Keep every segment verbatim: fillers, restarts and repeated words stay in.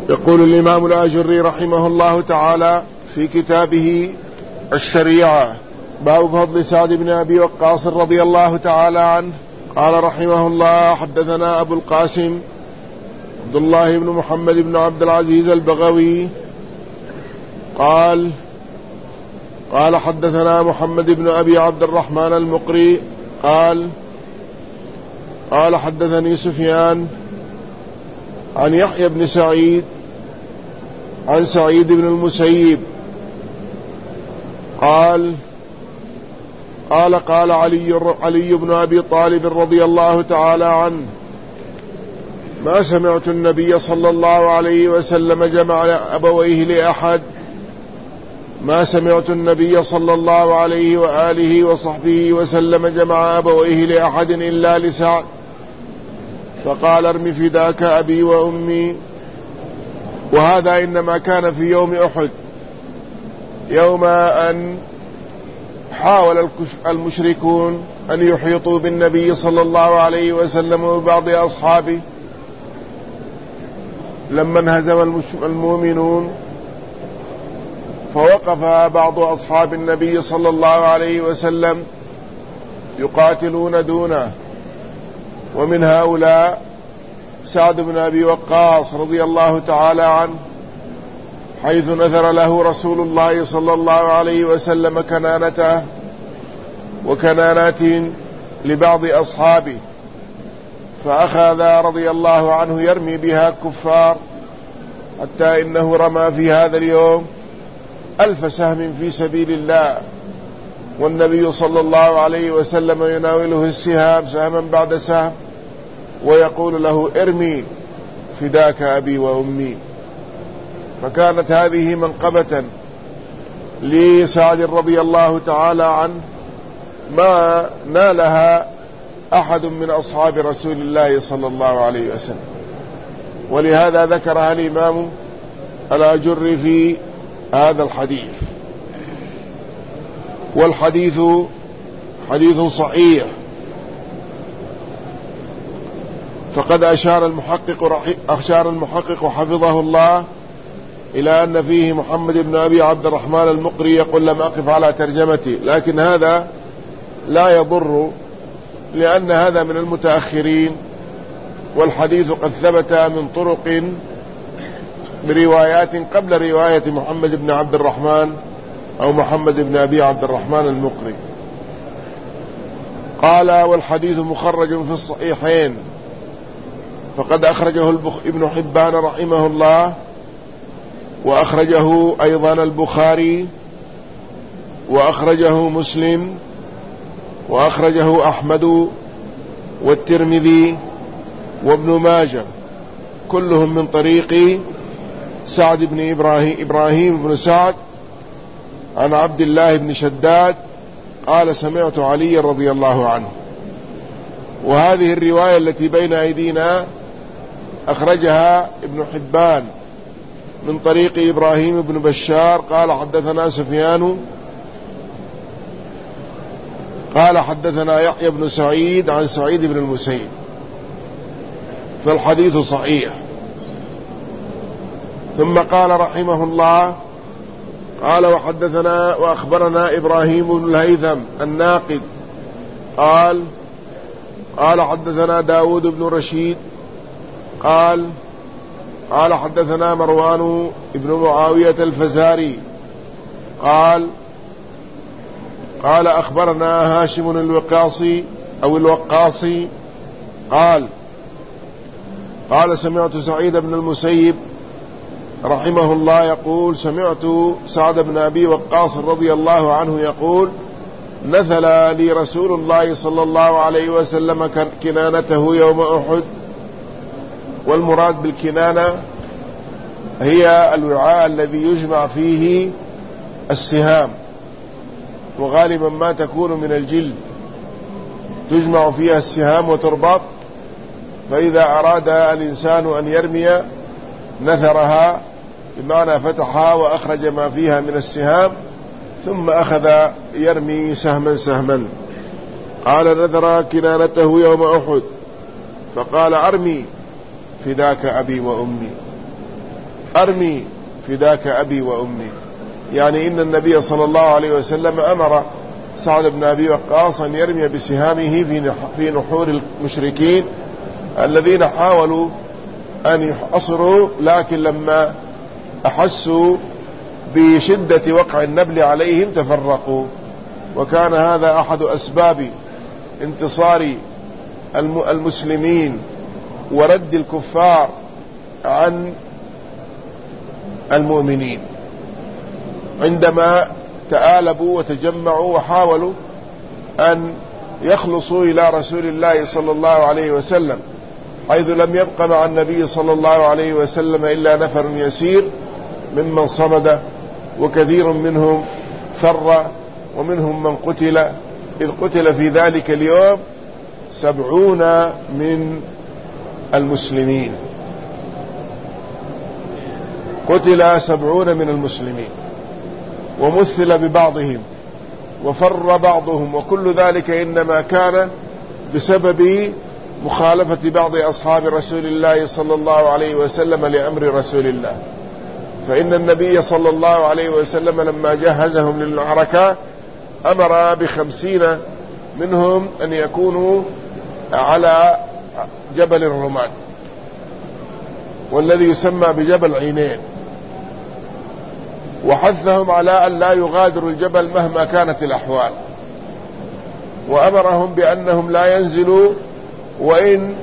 يقول الإمام الآجري رحمه الله تعالى في كتابه الشريعة: باب فضل سعد بن أبي وقاص رضي الله تعالى عنه. قال رحمه الله: حدثنا أبو القاسم عبد الله بن محمد بن عبد العزيز البغوي قال قال حدثنا محمد بن أبي عبد الرحمن المقري قال قال حدثني سفيان عن يحيى بن سعيد عن سعيد بن المسيب قال قال قال علي, علي بن أبي طالب رضي الله تعالى عنه: ما سمعت النبي صلى الله عليه وسلم جمع أبويه لأحد ما سمعت النبي صلى الله عليه وآله وصحبه وسلم جمع أبويه لأحد إلا لسعد، فقال: ارم فداك أبي وأمي. وهذا إنما كان في يوم أحد، يوم أن حاول المشركون أن يحيطوا بالنبي صلى الله عليه وسلم وبعض أصحابه، لما انهزم المؤمنون فوقف بعض أصحاب النبي صلى الله عليه وسلم يقاتلون دونه، ومن هؤلاء سعد بن أبي وقاص رضي الله تعالى عنه، حيث نذر له رسول الله صلى الله عليه وسلم كنانته وكنانات لبعض أصحابه، فأخذ رضي الله عنه يرمي بها الكفار، حتى إنه رمى في هذا اليوم ألف سهم في سبيل الله، والنبي صلى الله عليه وسلم يناوله السهام سهما بعد سهم ويقول له: ارمي فداك أبي وأمي. فكانت هذه منقبة لسعد رضي الله تعالى عنه ما نالها أحد من أصحاب رسول الله صلى الله عليه وسلم، ولهذا ذكرها الإمام الآجري في هذا الحديث. والحديث حديث صحيح، فقد أشار المحقق أشار المحقق حفظه الله إلى أن فيه محمد بن أبي عبد الرحمن المقري، يقول: لم أقف على ترجمته، لكن هذا لا يضر، لأن هذا من المتأخرين، والحديث قد ثبت من طرق بروايات قبل رواية محمد بن عبد الرحمن أو محمد بن أبي عبد الرحمن المقري. قال: والحديث مخرج في الصحيحين، فقد أخرجه ابن حبان رحمه الله، وأخرجه أيضا البخاري، وأخرجه مسلم، وأخرجه أحمد والترمذي وابن ماجه، كلهم من طريق سعد بن إبراهيم, إبراهيم بن سعد عن عبد الله بن شداد قال: سمعت علي رضي الله عنه. وهذه الرواية التي بين أيدينا أخرجها ابن حبان من طريق إبراهيم بن بشار قال: حدثنا سفيان قال: حدثنا يحيى بن سعيد عن سعيد بن المسيب، فالحديث صحيح. ثم قال رحمه الله: قال: وحدثنا وأخبرنا إبراهيم بن الهيثم الناقد قال قال حدثنا داود بن رشيد قال قال حدثنا مروان بن معاوية الفزاري قال قال أخبرنا هاشم الوقاصي أو الوقاصي قال قال سمعت سعيد بن المسيب رحمه الله يقول: سمعت سعد بن أبي وقاص رضي الله عنه يقول: نثل لي رسول الله صلى الله عليه وسلم كنانته يوم أحد. والمراد بالكنانة هي الوعاء الذي يجمع فيه السهام، وغالبا ما تكون من الجلد، تجمع فيها السهام وتربط، فإذا أراد الإنسان أن يرمي نثرها، بمعنى فتحها وأخرج ما فيها من السهام، ثم أخذ يرمي سهما سهما. قال: نذر كنانته يوم أحد، فقال: أرمي فداك أبي وأمي. أرمي فداك أبي وأمي، يعني إن النبي صلى الله عليه وسلم أمر سعد بن أبي وقاص أن يرمي بسهامه في نحور المشركين الذين حاولوا أن يحصروا، لكن لما أحسوا بشدة وقع النبل عليهم تفرقوا. وكان هذا أحد أسباب انتصار المسلمين ورد الكفار عن المؤمنين، عندما تآلبوا وتجمعوا وحاولوا أن يخلصوا إلى رسول الله صلى الله عليه وسلم، حيث لم يبق مع النبي صلى الله عليه وسلم إلا نفر يسير ممن صمد، وكثير منهم فر ومنهم من قتل، إذ قتل في ذلك اليوم سبعون من المسلمين، قتل سبعون من المسلمين ومثل ببعضهم وفر بعضهم، وكل ذلك إنما كان بسبب مخالفة بعض أصحاب رسول الله صلى الله عليه وسلم لأمر رسول الله. فإن النبي صلى الله عليه وسلم لما جهزهم للمعركة أمر بخمسين منهم أن يكونوا على جبل الرماد، والذي يسمى بجبل عينين، وحثهم على أن لا يغادروا الجبل مهما كانت الأحوال، وأمرهم بأنهم لا ينزلوا وإن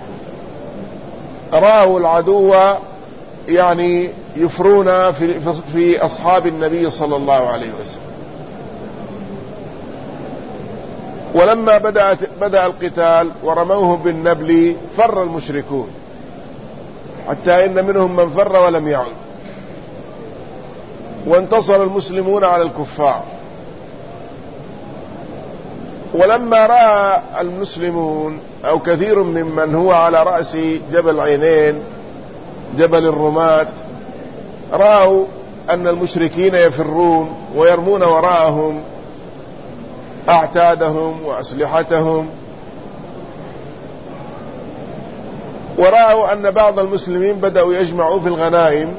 رأوا العدو يعني يفرون في, في أصحاب النبي صلى الله عليه وسلم. ولما بدأت بدأ القتال ورموهم بالنبل فر المشركون، حتى إن منهم من فر ولم يعد، وانتصر المسلمون على الكفار. ولما رأى المسلمون أو كثير ممن هو على رأس جبل عينين جبل الرمات رأوا أن المشركين يفرون ويرمون وراءهم أعتادهم وأسلحتهم، ورأوا أن بعض المسلمين بدأوا يجمعوا في الغنائم،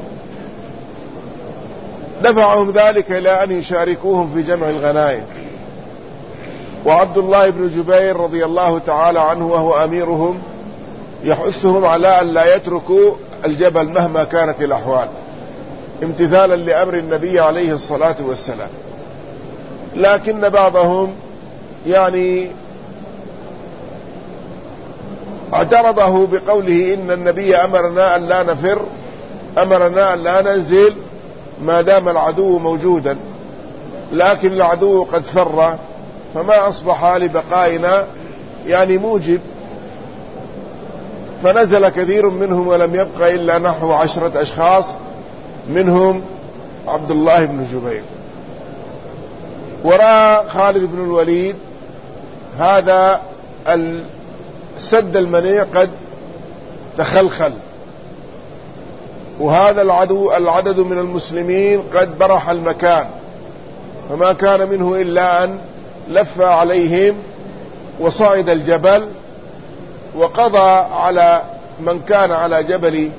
دفعهم ذلك إلى أن يشاركوهم في جمع الغنائم. وعبد الله بن جبير رضي الله تعالى عنه وهو أميرهم يحثهم على أن لا يتركوا الجبل مهما كانت الأحوال، امتثالا لأمر النبي عليه الصلاة والسلام. لكن بعضهم يعني اعترضه بقوله إن النبي أمرنا أن لا نفر، أمرنا أن لا ننزل ما دام العدو موجودا، لكن العدو قد فر، فما أصبح لبقائنا يعني موجب. فنزل كثير منهم ولم يبق إلا نحو عشرة أشخاص، منهم عبد الله بن جبير. ورأى خالد بن الوليد هذا السد المنيع قد تخلخل، وهذا العدو العدد من المسلمين قد برح المكان، فما كان منه إلا أن لف عليهم وصعد الجبل وقضى على من كان على جبل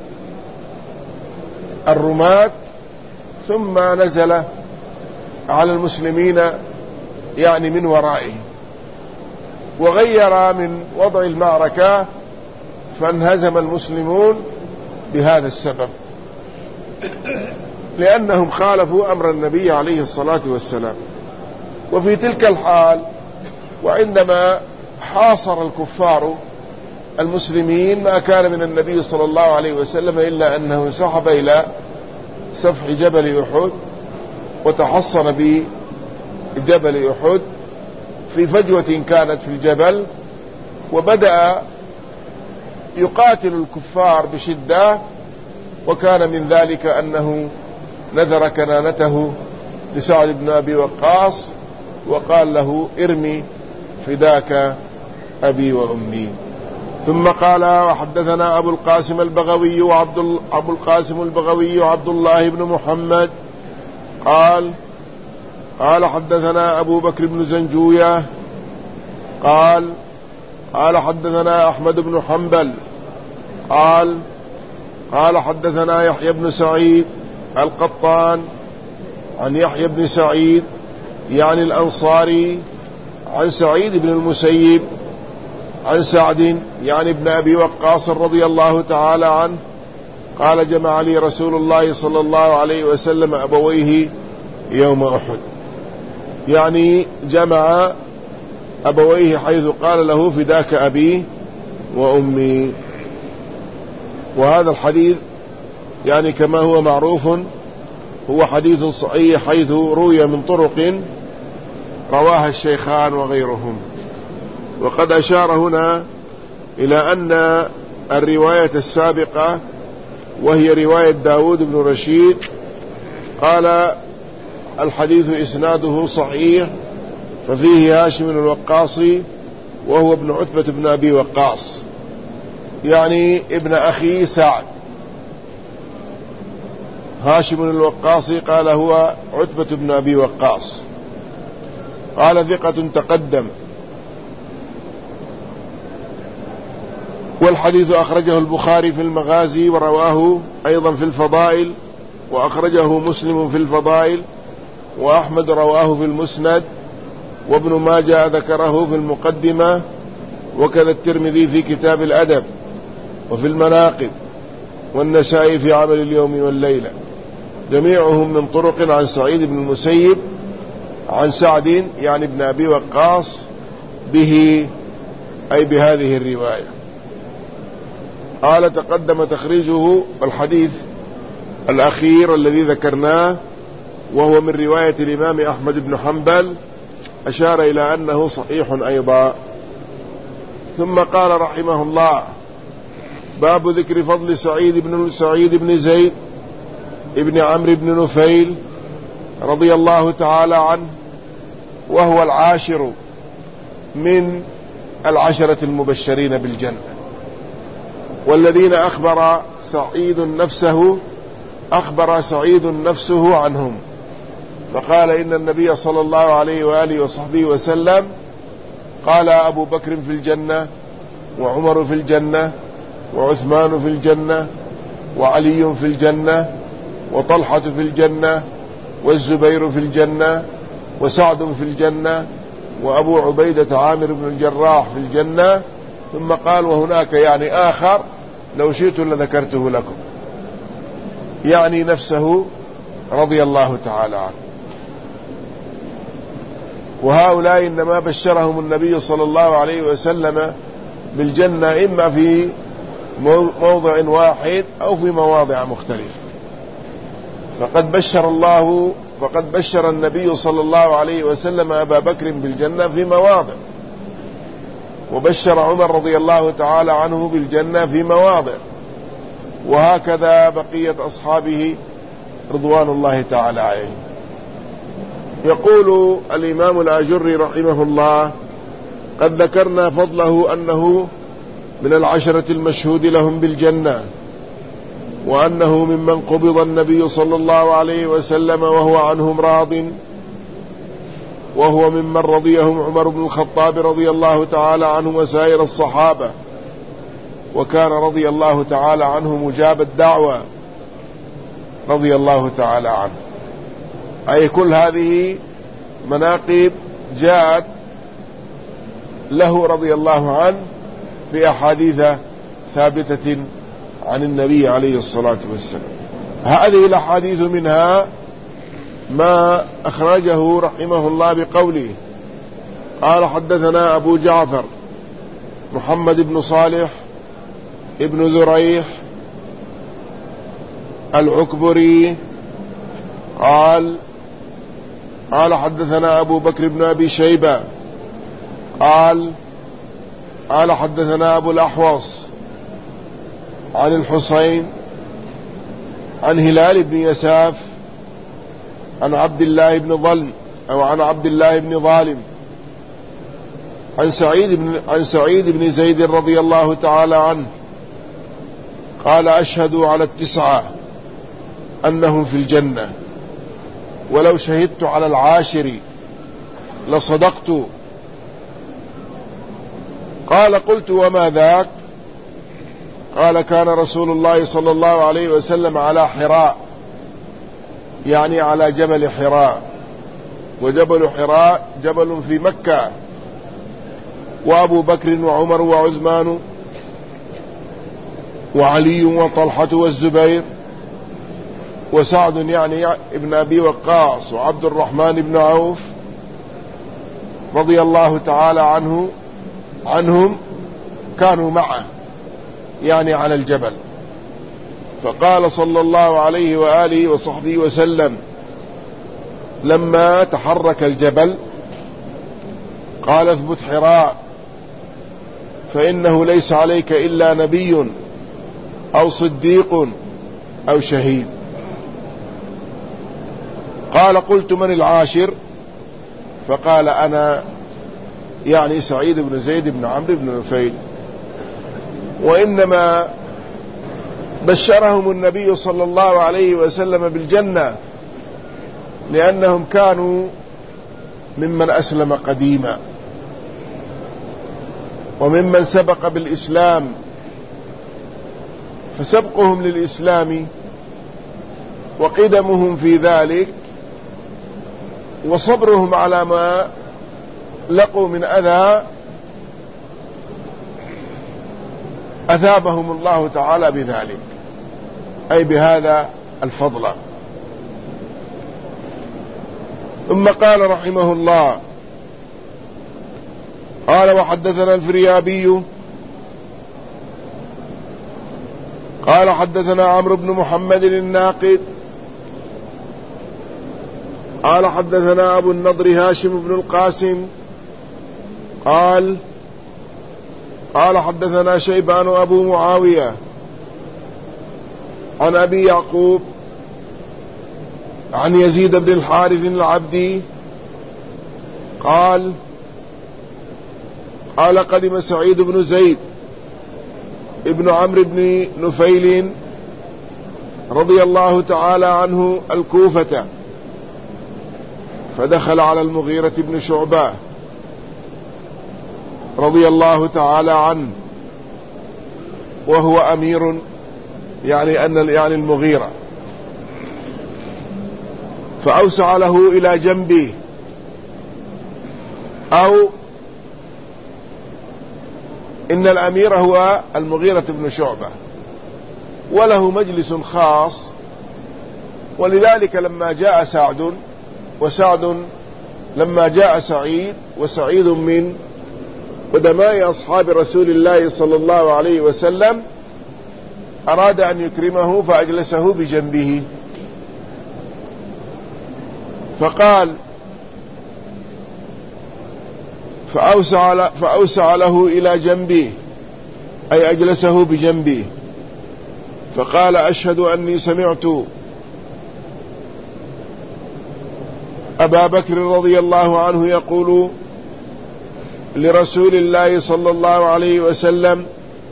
الرماة، ثم نزل على المسلمين يعني من ورائهم، وغير من وضع المعركة، فانهزم المسلمون بهذا السبب، لأنهم خالفوا أمر النبي عليه الصلاة والسلام. وفي تلك الحال وعندما حاصر الكفار المسلمين ما كان من النبي صلى الله عليه وسلم إلا أنه انسحب إلى سفح جبل أحد وتحصن بجبل أحد في فجوة كانت في الجبل، وبدأ يقاتل الكفار بشدة. وكان من ذلك أنه نذر كنانته لسعد بن أبي وقاص وقال له ارمي فداك أبي وأمي. ثم قال وحدثنا أبو القاسم البغوي وعبد أبو القاسم البغوي وعبد الله بن محمد قال قال حدثنا أبو بكر بن زنجوية قال قال حدثنا أحمد بن حنبل قال قال حدثنا يحيى بن سعيد القطان عن يحيى بن سعيد يعني الأنصاري عن سعيد بن المسيب عن سعد يعني ابن أبي وقاص رضي الله تعالى عنه قال جمع لي رسول الله صلى الله عليه وسلم أبويه يوم أحد، يعني جمع أبويه حيث قال له فداك أبي وأمي. وهذا الحديث يعني كما هو معروف هو حديث صحيح حيث روي من طرق رواها الشيخان وغيرهم. وقد أشار هنا إلى أن الرواية السابقة وهي رواية داود بن رشيد قال الحديث إسناده صحيح، ففيه هاشم الوقاصي وهو ابن عتبة بن أبي وقاص يعني ابن أخي سعد. هاشم الوقاصي قال هو عتبة بن أبي وقاص، قال ثقة تقدم. والحديث أخرجه البخاري في المغازي ورواه أيضا في الفضائل، وأخرجه مسلم في الفضائل، وأحمد رواه في المسند، وابن ماجه ذكره في المقدمة، وكذا الترمذي في كتاب الأدب وفي المناقب، والنسائي في عمل اليوم والليلة، جميعهم من طرق عن سعيد بن المسيب عن سعد يعني ابن أبي وقاص به أي بهذه الرواية. قال تقدم تخريجه الحديث الأخير الذي ذكرناه وهو من رواية الإمام أحمد بن حنبل، أشار إلى أنه صحيح أيضا. ثم قال رحمه الله باب ذكر فضل سعيد بن سعيد بن زيد ابن عمرو بن نفيل رضي الله تعالى عنه، وهو العاشر من العشرة المبشرين بالجنة، والذين أخبر سعيد نفسه أخبر سعيد نفسه عنهم، فقال إن النبي صلى الله عليه وآله وصحبه وسلم قال أبو بكر في الجنة، وعمر في الجنة، وعثمان في الجنة، وعلي في الجنة، وطلحة في الجنة، والزبير في الجنة، وسعد في الجنة، وأبو عبيدة عامر بن الجراح في الجنة. ثم قال وهناك يعني آخر لو شئت لذكرته لكم، يعني نفسه رضي الله تعالى عنه. وهؤلاء إنما بشرهم النبي صلى الله عليه وسلم بالجنة إما في موضع واحد أو في مواضع مختلفة. فقد بشر الله فقد بشر النبي صلى الله عليه وسلم أبا بكر بالجنة في مواضع، وبشر عمر رضي الله تعالى عنه بالجنة في مواضع، وهكذا بقية أصحابه رضوان الله تعالى عليهم. يقول الإمام الآجري رحمه الله قد ذكرنا فضله أنه من العشرة المشهود لهم بالجنة، وأنه ممن قبض النبي صلى الله عليه وسلم وهو عنهم راض، وهو ممن رضيهم عمر بن الخطاب رضي الله تعالى عنه وسائر الصحابة، وكان رضي الله تعالى عنه مجاب الدعوة رضي الله تعالى عنه. أي كل هذه مناقب جاءت له رضي الله عنه في أحاديث ثابتة عن النبي عليه الصلاة والسلام. هذه الأحاديث منها ما أخرجه رحمه الله بقوله قال حدثنا أبو جعفر محمد بن صالح ابن ذريح العكبري قال قال حدثنا أبو بكر بن أبي شيبة قال قال حدثنا أبو الأحوص عن الحسين عن هلال بن يساف عن عبد الله بن ظلم أو عن عبد الله بن ظالم عن سعيد بن عن سعيد بن زيد رضي الله تعالى عنه قال أشهد على التسعة أنهم في الجنة، ولو شهدت على العاشر لصدقت. قال قلت وما ذاك؟ قال كان رسول الله صلى الله عليه وسلم على حراء يعني على جبل حراء، وجبل حراء جبل في مكة، وأبو بكر وعمر وعثمان وعلي وطلحة والزبير وسعد يعني ابن أبي وقاص وعبد الرحمن بن عوف رضي الله تعالى عنه عنهم كانوا معه يعني على الجبل. فقال صلى الله عليه وآله وصحبه وسلم لما تحرك الجبل قال اثبت حراء فإنه ليس عليك إلا نبي أو صديق أو شهيد. قال قلت من العاشر؟ فقال أنا يعني سعيد بن زيد بن عمرو بن نفيل. وإنما بشرهم النبي صلى الله عليه وسلم بالجنة لأنهم كانوا ممن أسلم قديما وممن سبق بالإسلام، فسبقهم للإسلام وقدمهم في ذلك وصبرهم على ما لقوا من أذى أثابهم الله تعالى بذلك، أي بهذا الفضل. ثم قال رحمه الله قال وحدثنا الفريابي قال حدثنا عمرو بن محمد الناقد قال حدثنا أبو النضر هاشم بن القاسم قال قال حدثنا شيبان أبو معاوية عن أبي يعقوب عن يزيد بن الحارث العبدي قال قال قدم سعيد بن زيد ابن عمرو بن نفيل رضي الله تعالى عنه الكوفة، فدخل على المغيرة بن شعبة رضي الله تعالى عنه وهو أمير يعني أن يعني المغيرة، فأوسع له إلى جنبه، أو إن الأمير هو المغيرة بن شعبة وله مجلس خاص. ولذلك لما جاء سعد وسعد لما جاء سعيد وسعيد من قدماء أصحاب رسول الله صلى الله عليه وسلم أراد أن يكرمه فأجلسه بجنبه، فقال فأوسع, فأوسع له إلى جنبه أي أجلسه بجنبه، فقال أشهد أني سمعت أبا بكر رضي الله عنه يقول لرسول الله صلى الله عليه وسلم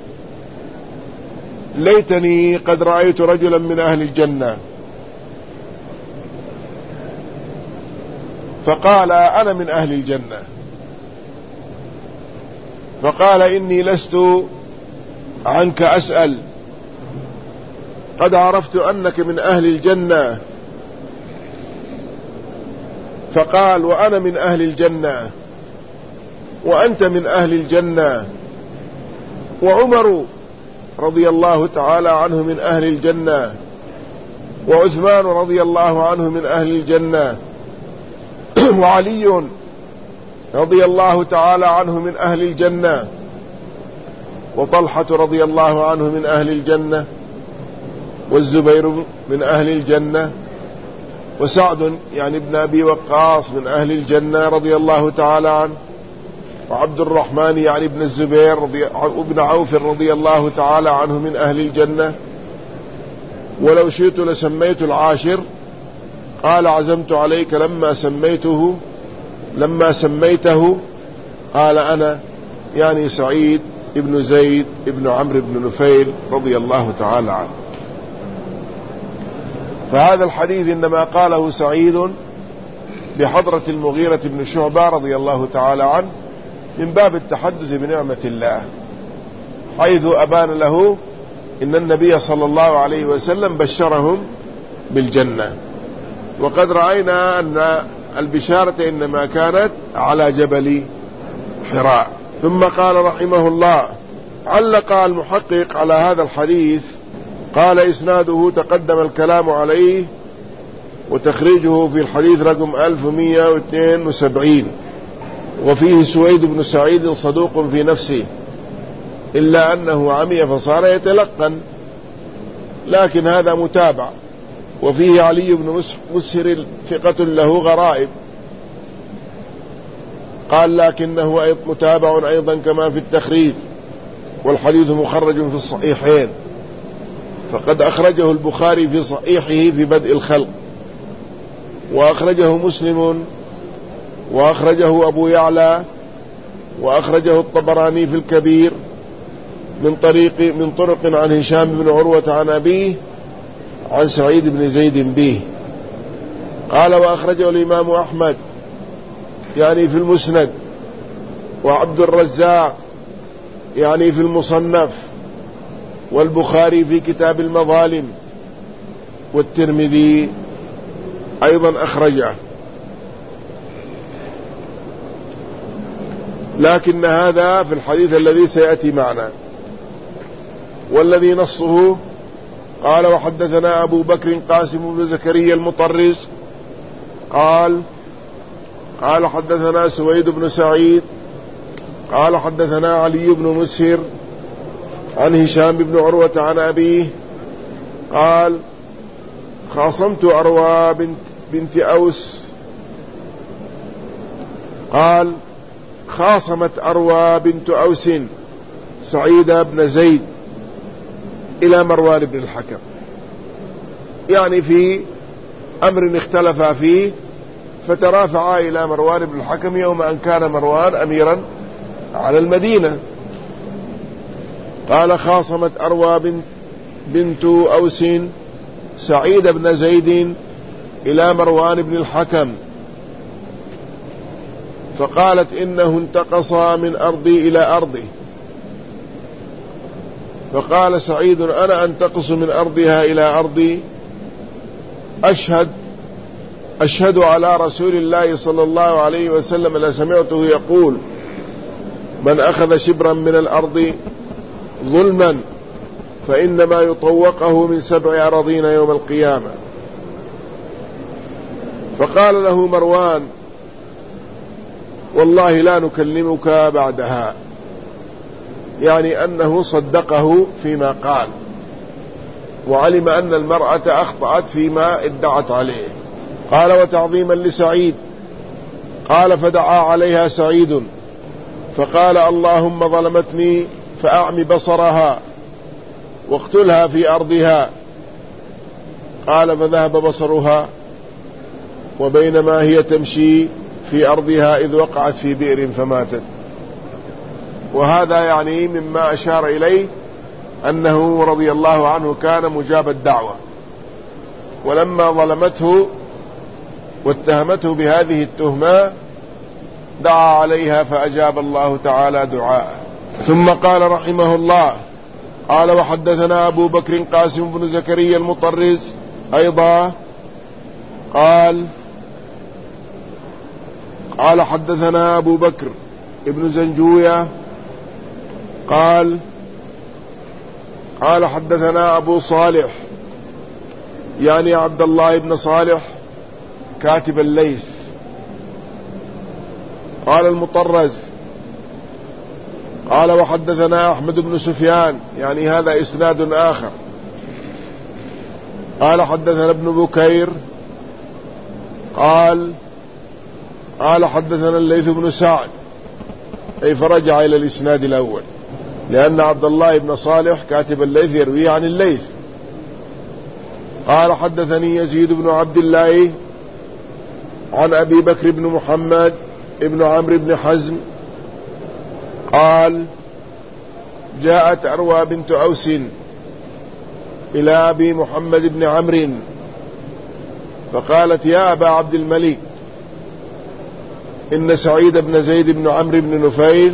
ليتني قد رأيت رجلا من أهل الجنة، فقال أنا من أهل الجنة، فقال إني لست عنك أسأل، قد عرفت أنك من أهل الجنة. فقال وأنا من أهل الجنة وأنت من أهل الجنة، وعمر رضي الله تعالى عنه من أهل الجنة، وعثمان رضي الله عنه من أهل الجنة، وعلي رضي الله تعالى عنه من أهل الجنة، وطلحة رضي الله عنه من أهل الجنة، والزبير من أهل الجنة، وسعد يعني ابن أبي وقاص من أهل الجنة رضي الله تعالى عنه، وعبد الرحمن يعني ابن الزبير رضي ابن عوف رضي الله تعالى عنه من أهل الجنة. ولو شئت لسميت العاشر، قال عزمت عليك لما سميته لما سميته قال أنا يعني سعيد ابن زيد ابن عمرو بن نفيل رضي الله تعالى عنه. فهذا الحديث إنما قاله سعيد بحضرة المغيرة بن شعبة رضي الله تعالى عنه من باب التحدث بنعمة الله، حيث أبان له إن النبي صلى الله عليه وسلم بشرهم بالجنة. وقد رأينا أن البشارة إنما كانت على جبل حراء. ثم قال رحمه الله: علق المحقق على هذا الحديث قال: إسناده تقدم الكلام عليه، وتخريجه في الحديث رقم ألف ومئة واثنين وسبعين، وفيه سويد بن سعيد صدوق في نفسه، إلا أنه عمي فصار يتلقن، لكن هذا متابع. وفيه علي بن مسهر ثقة له غرائب، قال لكنه متابع أيضا كما في التخريج، والحديث مخرج في الصحيحين، فقد أخرجه البخاري في صحيحه في بدء الخلق، وأخرجه مسلم، وأخرجه أبو يعلى، وأخرجه الطبراني في الكبير من طريق من طرق عن هشام بن عروة عن أبيه عن سعيد بن زيد به. قال: وأخرجه الإمام أحمد يعني في المسند، وعبد الرزاق يعني في المصنف، والبخاري في كتاب المظالم، والترمذي أيضا أخرجه. لكن هذا في الحديث الذي سيأتي معنا، والذي نصه قال: وحدثنا أبو بكر قاسم بن زكريا المطرز قال قال حدثنا سويد بن سعيد قال حدثنا علي بن مسهر عن هشام بن عروة عن أبيه قال: خاصمت أروى بنت, بنت أوس قال خاصمت أروى بنت أوس سعيد بن زيد إلى مروان بن الحكم، يعني في أمر اختلف فيه، فترافعا إلى مروان بن الحكم يوم أن كان مروان أميرا على المدينة. قال: خاصمت أروى بنت, بنت أوس سعيد بن زيد إلى مروان بن الحكم، فقالت: إنه انتقص من أرضي إلى أرضي. فقال سعيد: أنا أنتقص من أرضها إلى أرضي، أشهد أشهد على رسول الله صلى الله عليه وسلم لسمعته يقول: من أخذ شبرا من الأرض ظلما فإنما يطوقه من سبع أراضين يوم القيامة. فقال له مروان: والله لا نكلمك بعدها، يعني أنه صدقه فيما قال، وعلم أن المرأة أخطأت فيما ادعت عليه. قال: وتعظيما لسعيد قال: فدعا عليها سعيد فقال: اللهم ظلمتني فأعم بصرها واقتلها في أرضها. قال: فذهب بصرها، وبينما هي تمشي في أرضها إذ وقعت في بئر فماتت. وهذا يعني مما أشار إليه أنه رضي الله عنه كان مجاب الدعوة، ولما ظلمته واتهمته بهذه التهمة دعا عليها فأجاب الله تعالى دعاءه. ثم قال رحمه الله: قال: وحدثنا أبو بكر قاسم بن زكريا المطرز أيضا قال قال حدثنا أبو بكر ابن زنجوية قال قال حدثنا أبو صالح يعني عبد الله بن صالح كاتب الليث. قال المطرز قال: وحدثنا أحمد بن سفيان، يعني هذا إسناد آخر. قال: حدثنا ابن بكير قال قال حدثنا الليث بن سعد، أي فرجع إلى الإسناد الأول، لأن عبد الله بن صالح كاتب الليث يروي عن الليث. قال: حدثني يزيد بن عبد الله عن أبي بكر بن محمد ابن عمرو بن حزم قال: جاءت أروى بنت أوس إلى أبي محمد بن عمرو فقالت: يا أبا عبد الملك، إن سعيد بن زيد بن عمرو بن نفيل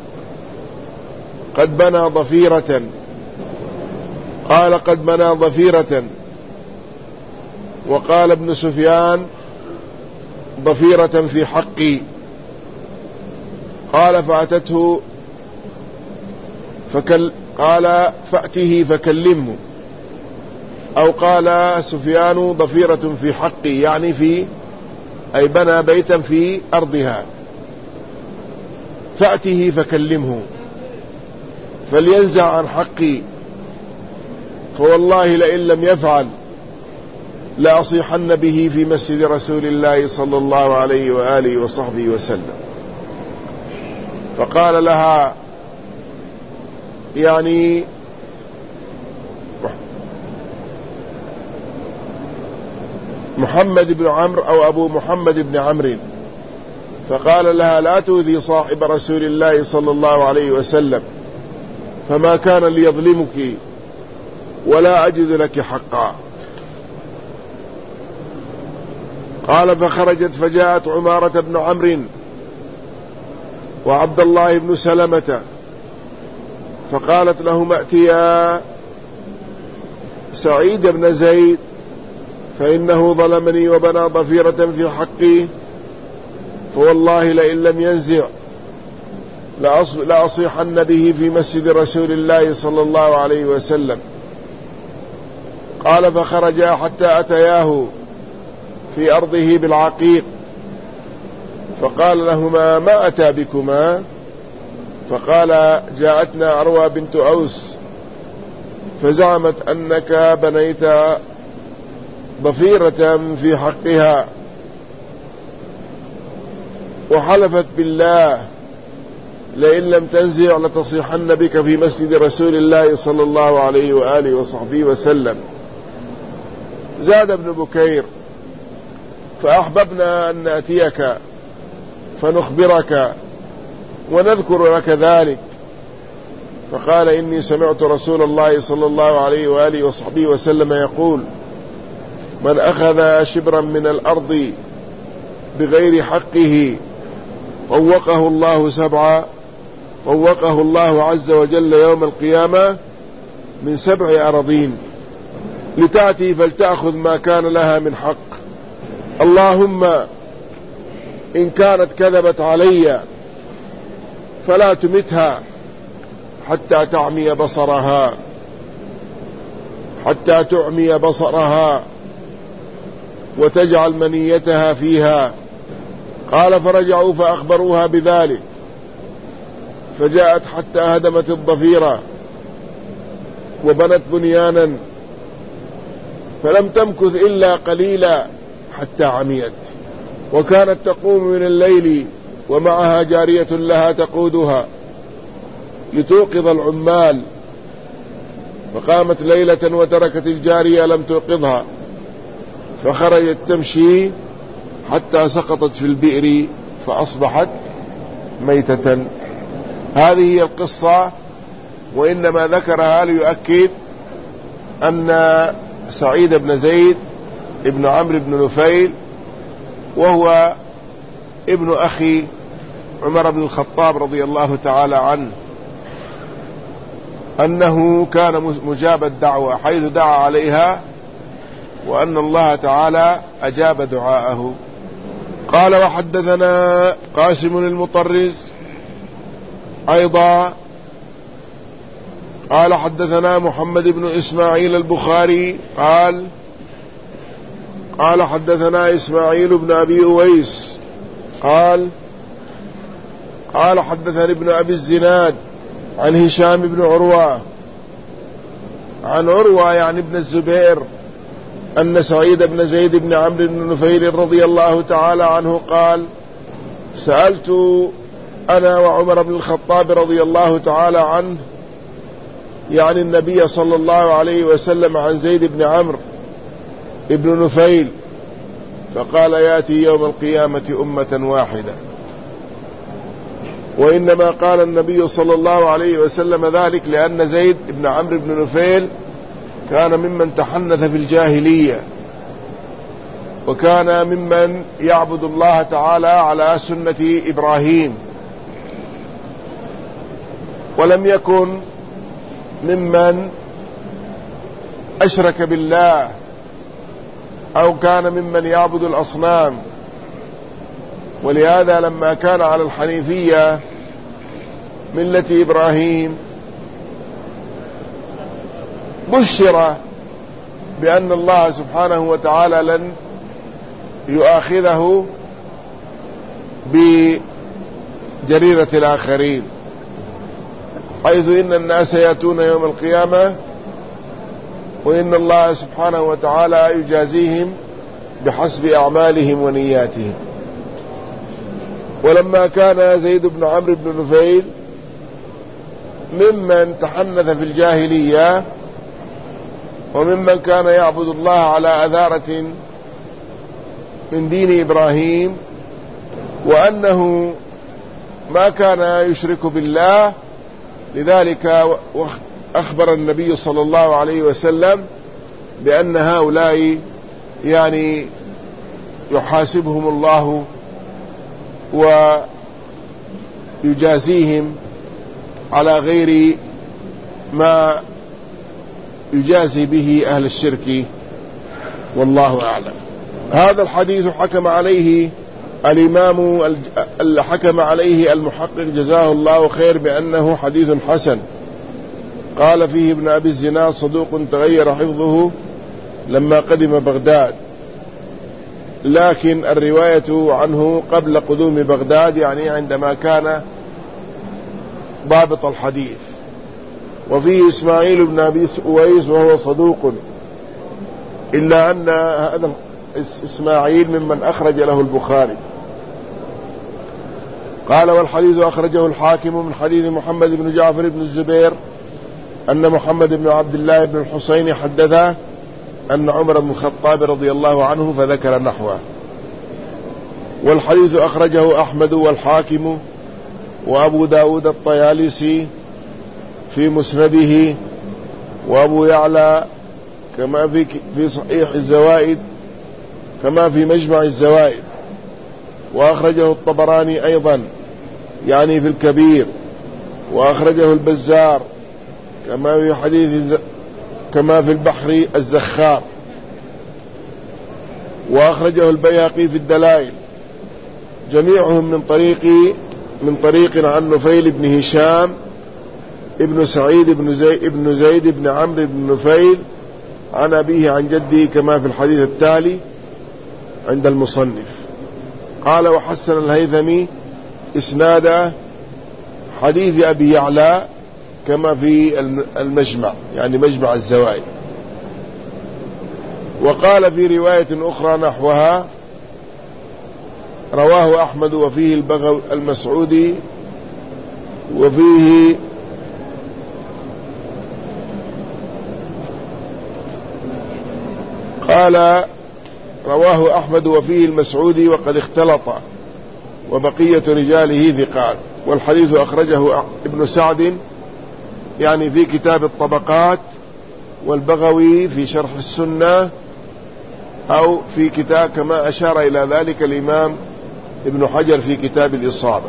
قد بنى ضفيرة. قال: قد بنى ضفيرة وقال ابن سفيان ضفيرة في حقي. قال فأتته فكل قال فأته فكلمه، أو قال سفيان ضفيرة في حقي يعني في أي بنى بيتا في أرضها، فأته فكلمه فلينزع عن حقي، فوالله لئن لم يفعل لأصيحن به في مسجد رسول الله صلى الله عليه وآله وصحبه وسلم. فقال لها يعني محمد بن عمرو أو أبو محمد بن عمرو، فقال لها لا تؤذي صاحب رسول الله صلى الله عليه وسلم، فما كان ليظلمك ولا أجد لك حقا. قال فخرجت فجاءت عمارة بن عمرو وعبد الله بن سلمة فقالت لهما ائتيا سعيد بن زيد فإنه ظلمني وبنى ضفيرة في حقي، فوالله لئن لم ينزع لأصيحن به في مسجد رسول الله صلى الله عليه وسلم. قال فخرجا حتى أتياه في أرضه بالعقيق، فقال لهما ما أتى بكما؟ فقال جاءتنا عروة بنت أوس فزعمت أنك بنيت ضفيرة في حقها، وحلفت بالله لئن لم تنزع لتصيحن بك في مسجد رسول الله صلى الله عليه وآله وصحبه وسلم. زاد ابن بكير فأحببنا أن نأتيك فنخبرك ونذكر لك ذلك، فقال إني سمعت رسول الله صلى الله عليه وآله وصحبه وسلم يقول من أخذ شبرا من الأرض بغير حقه طوقه الله سبعا طوقه الله عز وجل يوم القيامة من سبع أراضين لتأتي فلتأخذ ما كان لها من حق. اللهم إن كانت كذبت علي فلا تمتها حتى تعمي بصرها حتى تعمي بصرها وتجعل منيتها فيها. قال فرجعوا فأخبروها بذلك، فجاءت حتى هدمت الضفيرة وبنت بنيانا، فلم تمكث إلا قليلا حتى عميت، وكانت تقوم من الليل ومعها جارية لها تقودها لتوقظ العمال، فقامت ليلة وتركت الجارية لم توقظها، فخرجت تمشي حتى سقطت في البئر فأصبحت ميتة. هذه هي القصة، وإنما ذكرها ليؤكد أن سعيد بن زيد ابن عمرو بن نفيل وهو ابن أخي عمر بن الخطاب رضي الله تعالى عنه أنه كان مجاب الدعوة حيث دعا عليها، وأن الله تعالى أجاب دعاءه. قال وحدثنا قاسم المطرز أيضا قال حدثنا محمد بن إسماعيل البخاري قال قال حدثنا إسماعيل بن أبي أويس قال قال حدثني ابن أبي الزناد عن هشام بن عروة عن عروة يعني ابن الزبير أن سعيد بن زيد بن عمرو بن نفيل رضي الله تعالى عنه قال سألت أنا وعمر بن الخطاب رضي الله تعالى عنه يعني النبي صلى الله عليه وسلم عن زيد بن عمرو ابن نفيل، فقال يأتي يوم القيامة أمة واحدة. وإنما قال النبي صلى الله عليه وسلم ذلك لأن زيد بن عمرو بن نفيل كان ممن تحنث في الجاهلية، وكان ممن يعبد الله تعالى على سنة إبراهيم، ولم يكن ممن أشرك بالله أو كان ممن يعبد الأصنام. ولهذا لما كان على الحنيفية ملة إبراهيم بشر بأن الله سبحانه وتعالى لن يؤاخذه بجريرة الآخرين، حيث إن الناس يأتون يوم القيامة وإن الله سبحانه وتعالى يجازيهم بحسب أعمالهم ونياتهم. ولما كان زيد بن عمرو بن نفيل ممن تحنث في الجاهلية وممن كان يعبد الله على أثارة من دين إبراهيم، وأنه ما كان يشرك بالله، لذلك أخبر النبي صلى الله عليه وسلم بأن هؤلاء يعني يحاسبهم الله ويجازيهم على غير ما يجازي به أهل الشرك، والله أعلم. هذا الحديث حكم عليه الإمام حكم عليه المحقق جزاه الله خير بأنه حديث حسن. قال فيه ابن أبي الزناد صدوق تغير حفظه لما قدم بغداد، لكن الرواية عنه قبل قدوم بغداد، يعني عندما كان ضابط الحديث. وفيه إسماعيل بن أبي أويس وهو صدوق، إلا أن هذا إسماعيل ممن أخرج له البخاري. قال والحديث أخرجه الحاكم من حديث محمد بن جعفر بن الزبير أن محمد بن عبد الله بن الحسين حدثه أن عمر بن الخطاب رضي الله عنه فذكر نحوه. والحديث أخرجه أحمد والحاكم وأبو داود الطيالسي في مسنده، وأبو يعلى كما في في صحيح الزوائد كما في مجمع الزوائد. وأخرجه الطبراني أيضا يعني في الكبير، وأخرجه البزار كما في حديث كما في البحر الزخار، وأخرجه البيهقي في الدلائل، جميعهم من طريق من طريق عن نفيل بن هشام ابن سعيد بن زيد ابن زيد بن عمرو بن نفيل عن أبيه عن جده كما في الحديث التالي عند المصنف. قال وحسن الهيثمي إسناد حديث أبي يعلى كما في المجمع يعني مجمع الزوائد. وقال في رواية أخرى نحوها رواه أحمد وفيه البغوي المسعودي وفيه قال رواه أحمد وفيه المسعودي وقد اختلط وبقية رجاله ثقات. والحديث أخرجه ابن سعد يعني في كتاب الطبقات، والبغوي في شرح السنة أو في كتاب كما أشار إلى ذلك الإمام ابن حجر في كتاب الإصابة.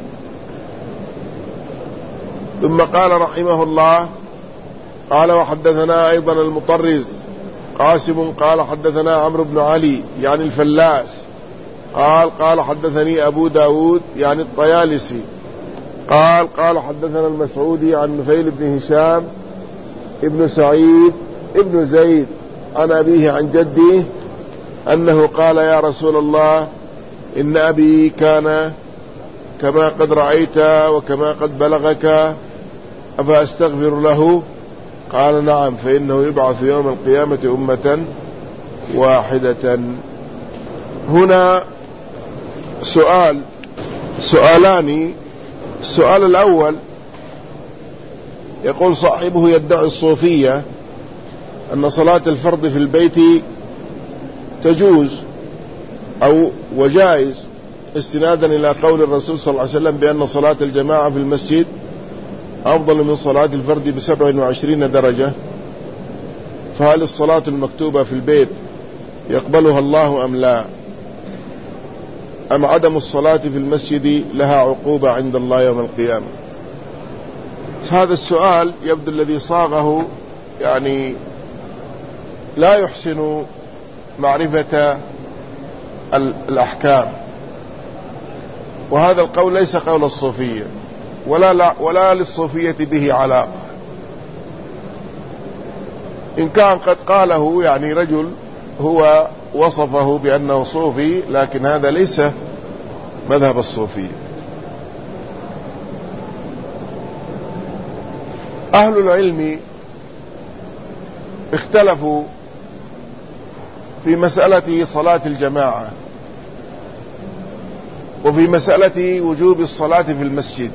ثم قال رحمه الله قال وحدثنا أيضا المطرز قاسم قال حدثنا عمرو بن علي يعني الفلاس قال قال حدثني أبو داود يعني الطيالسي قال قال حدثنا المسعودي عن نفيل بن هشام ابن سعيد ابن زيد عن أبيه عن جده أنه قال يا رسول الله إن أبي كان كما قد رأيت وكما قد بلغك أفأستغفر له؟ قال نعم فإنه يبعث يوم القيامة أمة واحدة. هنا سؤال سؤالان. السؤال الأول يقول صاحبه يدعي الصوفية أن صلاة الفرض في البيت تجوز أو وجائز استنادا إلى قول الرسول صلى الله عليه وسلم بأن صلاة الجماعة في المسجد أفضل من صلاة الفرد بسبع وعشرين درجة، فهل الصلاة المكتوبة في البيت يقبلها الله أم لا؟ أم عدم الصلاة في المسجد لها عقوبة عند الله يوم القيامة؟ هذا السؤال يبدو الذي صاغه يعني لا يحسن معرفة الأحكام. وهذا القول ليس قول الصوفية، ولا, لا ولا للصوفية به علاقة، إن كان قد قاله يعني رجل هو وصفه بأنه صوفي، لكن هذا ليس مذهب الصوفية. أهل العلم اختلفوا في مسألة صلاة الجماعة وفي مسألة وجوب الصلاة في المسجد.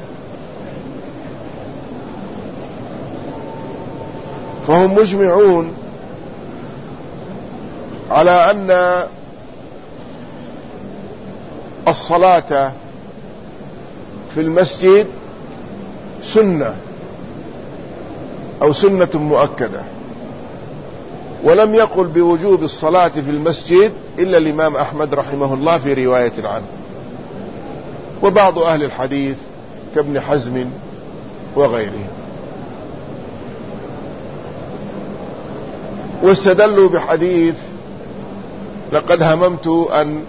فهم مجمعون على أن الصلاة في المسجد سنة أو سنة مؤكدة، ولم يقل بوجوب الصلاة في المسجد إلا الإمام أحمد رحمه الله في رواية عنه، وبعض أهل الحديث كابن حزم وغيره. واستدلوا بحديث لقد هممت أن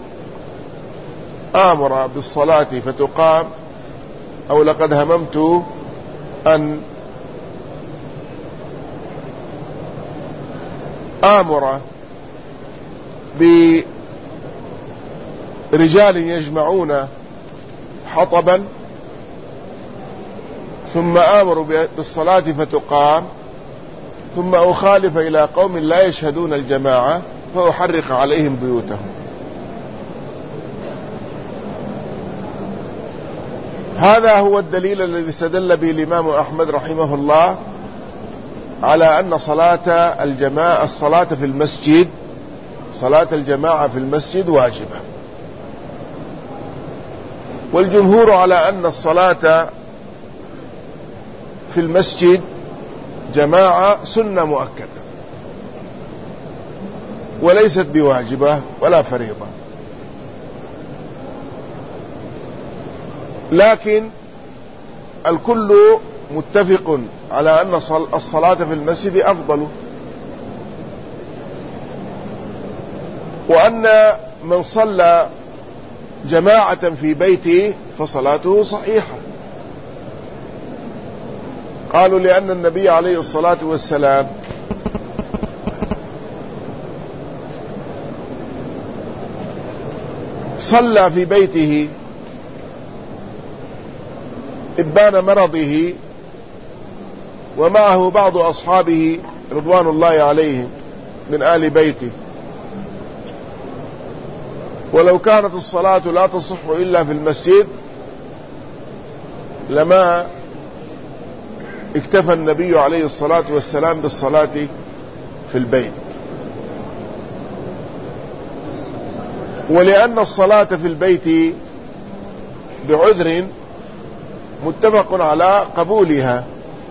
آمر بالصلاة فتقام، أو لقد هممت أن آمر برجال يجمعون حطبا ثم آمر بالصلاة فتقام، ثم أخالف إلى قوم لا يشهدون الجماعة فأحرق عليهم بيوتهم. هذا هو الدليل الذي استدل به الإمام أحمد رحمه الله على أن صلاة الجماعة الصلاة في المسجد صلاة الجماعة في المسجد واجبة، والجمهور على أن الصلاة في المسجد جماعة سنة مؤكدة وليست بواجبة ولا فريضة. لكن الكل متفق على أن الصلاة في المسجد أفضل، وأن من صلى جماعة في بيته فصلاته صحيحة. قالوا لأن النبي عليه الصلاة والسلام صلى في بيته إبان مرضه ومعه بعض أصحابه رضوان الله عليهم من آل بيته، ولو كانت الصلاة لا تصح إلا في المسجد لما اكتفى النبي عليه الصلاة والسلام بالصلاة في البيت. ولأن الصلاة في البيت بعذر متفق على قبولها،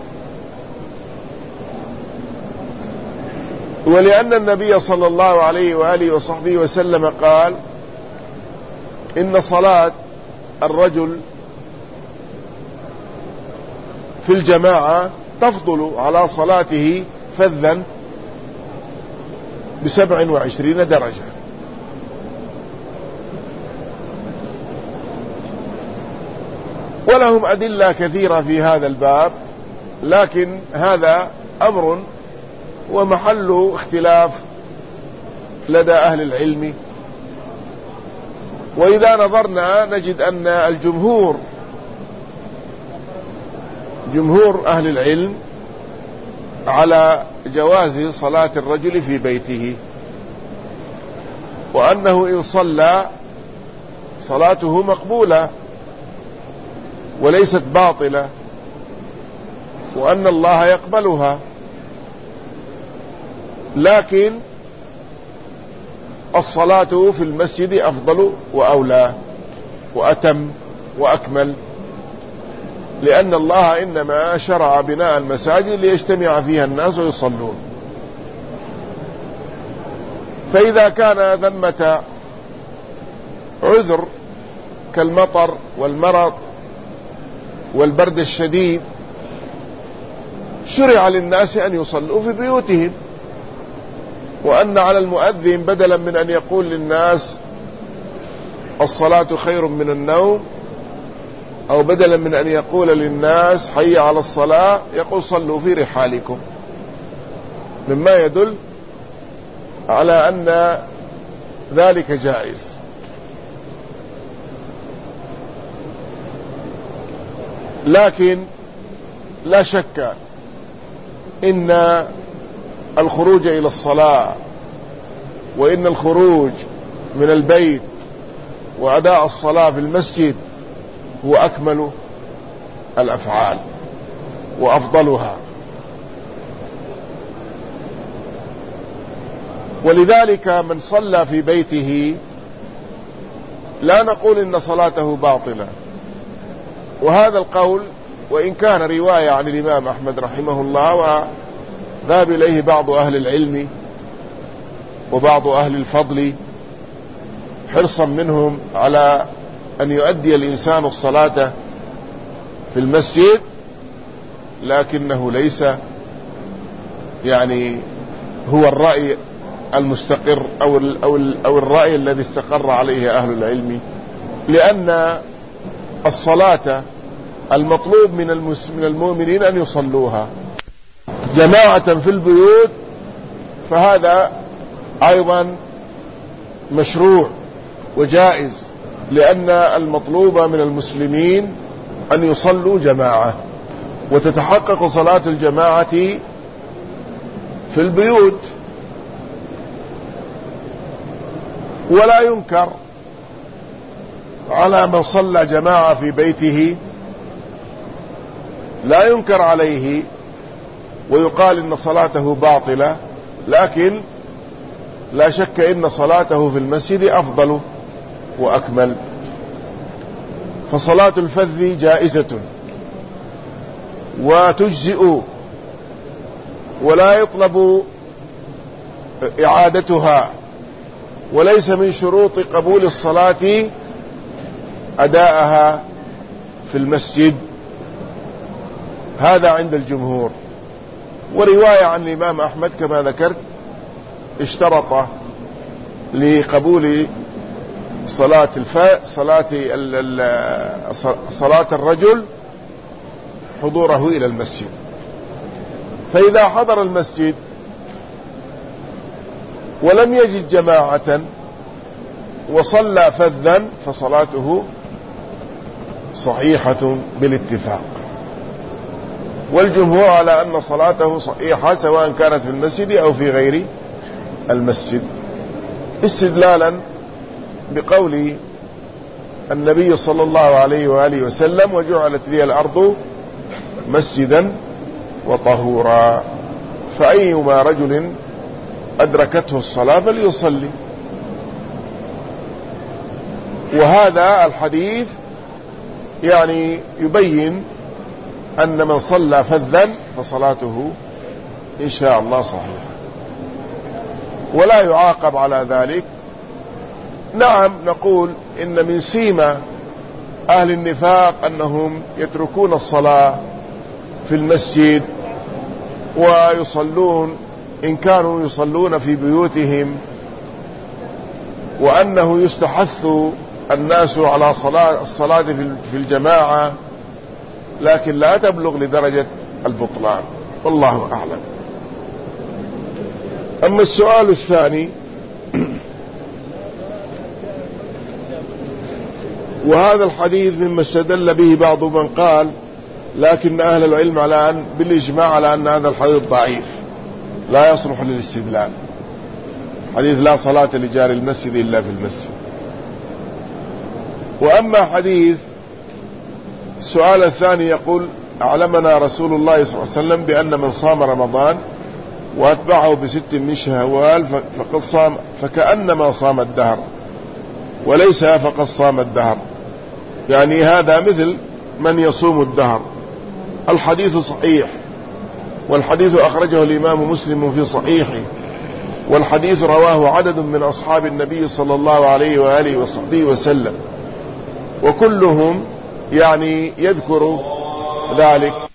ولأن النبي صلى الله عليه وآله وصحبه وسلم قال إن صلاة الرجل في الجماعة تفضل على صلاته فذا بسبع وعشرين درجة. ولهم أدلة كثيرة في هذا الباب، لكن هذا أمر ومحل اختلاف لدى أهل العلم. وإذا نظرنا نجد أن الجمهور جمهور أهل العلم على جواز صلاة الرجل في بيته، وأنه إن صلى صلاته مقبولة وليست باطلة، وأن الله يقبلها. لكن الصلاة في المسجد أفضل وأولى وأتم وأكمل، لأن الله إنما شرع بناء المساجد ليجتمع فيها الناس ويصلون. فإذا كان ثمة عذر كالمطر والمرض والبرد الشديد شرع للناس أن يصلوا في بيوتهم، وأن على المؤذن بدلا من أن يقول للناس الصلاة خير من النوم، أو بدلا من أن يقول للناس حي على الصلاة، يقول صلوا في رحالكم، مما يدل على أن ذلك جائز. لكن لا شك إن الخروج إلى الصلاة وإن الخروج من البيت وأداء الصلاة في المسجد هو أكمل الأفعال وأفضلها. ولذلك من صلى في بيته لا نقول إن صلاته باطلة، وهذا القول وإن كان رواية عن الإمام أحمد رحمه الله وذهب إليه بعض أهل العلم وبعض أهل الفضل حرصا منهم على أن يؤدي الإنسان الصلاة في المسجد، لكنه ليس يعني هو الرأي المستقر أو, أو, أو الرأي الذي استقر عليه أهل العلم، لأن الصلاة المطلوب من من المؤمنين أن يصلوها جماعة في البيوت، فهذا أيضا مشروع وجائز، لأن المطلوب من المسلمين أن يصلوا جماعة، وتتحقق صلاة الجماعة في البيوت. ولا ينكر على من صلى جماعة في بيته، لا ينكر عليه ويقال إن صلاته باطلة، لكن لا شك إن صلاته في المسجد أفضل وأكمل. فصلاة الفذ جائزة وتجزئ ولا يطلب إعادتها، وليس من شروط قبول الصلاة أداءها في المسجد، هذا عند الجمهور. ورواية عن الإمام أحمد كما ذكرت اشترط لقبول صلاة الفاء صلاة صلاة الرجل حضوره إلى المسجد، فإذا حضر المسجد ولم يجد جماعة وصلى فذا فصلاته صحيحة بالاتفاق، والجمهور على أن صلاته صحيحة سواء كانت في المسجد أو في غير المسجد، استدلالا بقول النبي صلى الله عليه وآله وسلم وجعلت لي الأرض مسجدا وطهورا، فأيما رجل أدركته الصلاة فليصلي. وهذا الحديث يعني يبين أن من صلى فذا فصلاته إن شاء الله صحيحة ولا يعاقب على ذلك. نعم نقول إن من سيما أهل النفاق أنهم يتركون الصلاة في المسجد ويصلون إن كانوا يصلون في بيوتهم، وأنه يستحث الناس على صلاة الصلاة في الجماعة، لكن لا تبلغ لدرجة البطلان، والله أعلم. أما السؤال الثاني، وهذا الحديث مما استدل به بعض من قال لكن أهل العلم على أن بالإجماع على أن هذا الحديث ضعيف لا يصلح للاستدلال، حديث لا صلاة لجار المسجد إلا في المسجد. وأما حديث السؤال الثاني يقول أعلمنا رسول الله صلى الله عليه وسلم بأن من صام رمضان وأتبعه بست من شوال فقد صام فكأنما صام الدهر وليس فقد صام الدهر، يعني هذا مثل من يصوم الدهر. الحديث صحيح، والحديث أخرجه الإمام مسلم في صحيحه، والحديث رواه عدد من أصحاب النبي صلى الله عليه وآله وصحبه وسلم، وكلهم يعني يذكر ذلك.